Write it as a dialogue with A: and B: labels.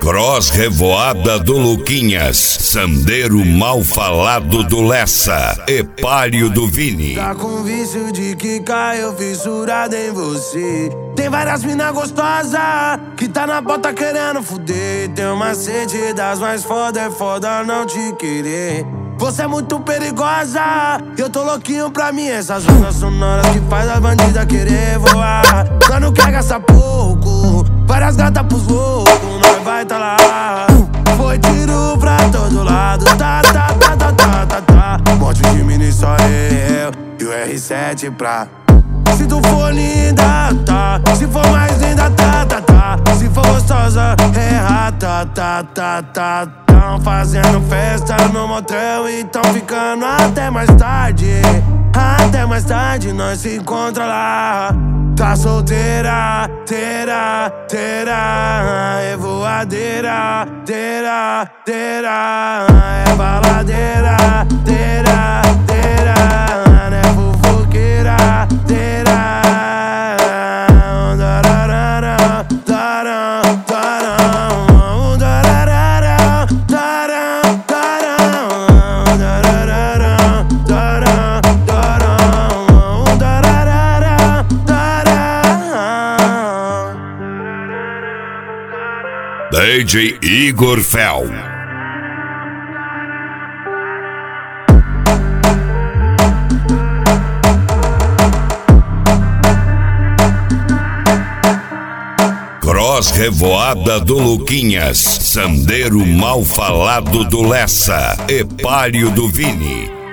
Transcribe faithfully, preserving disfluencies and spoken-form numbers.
A: Cross Revoada do Luquinhas, Sandeiro Mal Falado do Lessa, Epário do Vini.
B: Tá com vício de que caiu fissurado em você. Tem várias mina gostosa que tá na bota querendo fuder. Tem uma sede das mais foda, é foda não te querer. Você é muito perigosa, eu tô louquinho pra mim. Essas ondas sonoras que faz a bandida querer voar. Nós não quer gastar pouco, várias gatas pros loucos, nós vai tá lá. Foi tiro pra todo lado, tá, tá, tá, tá, tá, tá, tá. Monte de mini só eu e o R sete pra. Se tu for linda, tá. Se for mais linda, tá, tá, tá. Se for gostosa, é rata, tá, tá, tá. Tão fazendo festa no motel e tão ficando até mais tarde. Até mais tarde nós se encontra lá. Tá solteira, teira, teira. É voadeira, teira, teira. É baladeira, teira, teira. É fofoqueira, teira. Dararara, dará, dará. Dararara, dará, dará. Dararara, dará, dará. Dararara, dará.
A: D J Igor Fel. Cross Revoada do Luquinhas, Sandeiro Mal Falado do Lessa, Epário do Vini.